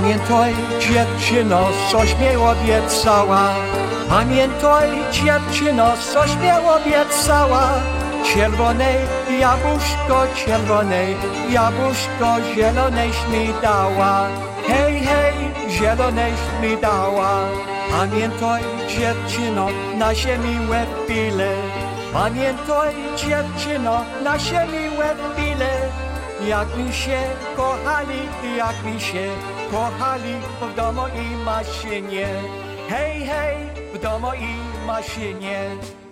Pamiętaj, dziewczyno, coś mi obiecała. Pamiętaj, dziewczyno, coś mi obiecała. Czerwone jabłuszko, zieloneś mi dała. Hej, hej, zieloneś mi dała. Pamiętaj, dziewczyno, nasze miłe chwile. Pamiętaj, dziewczyno, nasze miłe chwile. Jak mi się kochali w domu i maszynie. Hej, hej, w domu i maszynie.